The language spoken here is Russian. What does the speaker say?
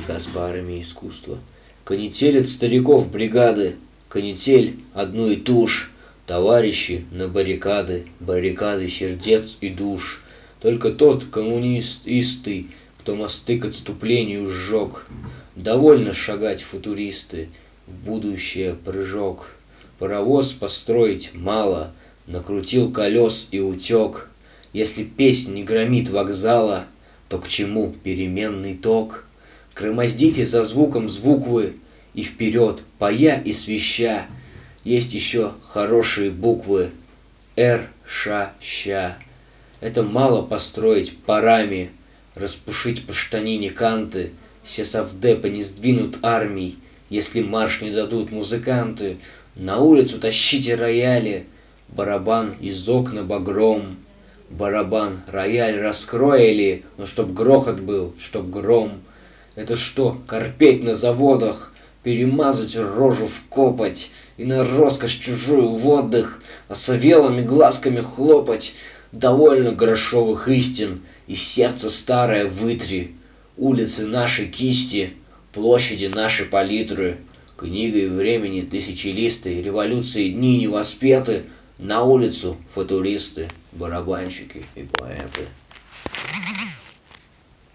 приказ по армии искусства. Канитель от стариков бригады, канитель одну и ту ж. Товарищи на баррикады, баррикады сердец и душ. Только тот коммунист истый, кто мосты к отступлению сжег. Довольно шагать футуристы, в будущее прыжок. Паровоз построить мало, накрутил колес и утек. Если песнь не громит вокзала, то к чему переменный ток? Громоздите за звуком звук вы, и вперед, поя и свища. Есть еще хорошие буквы Р, Ш, Ща. Это мало построить парами, распушить по штанине канты. Все совдепы не сдвинут армий, если марш не дадут музыканты. На улицу тащите рояли, барабан из окна багром. Барабан, рояль раскроили, но чтоб грохот был, чтоб гром. Это что, корпеть на заводах, перемазать рожу в копоть и на роскошь чужую в отдых осовелыми глазками хлопать? Довольно грошовых истин, и сердце старое вытри. Улицы наши кисти, площади наши палитры. Книгой времени тысячелистой, революции дни не воспеты. На улицу футуристы, барабанщики и поэты.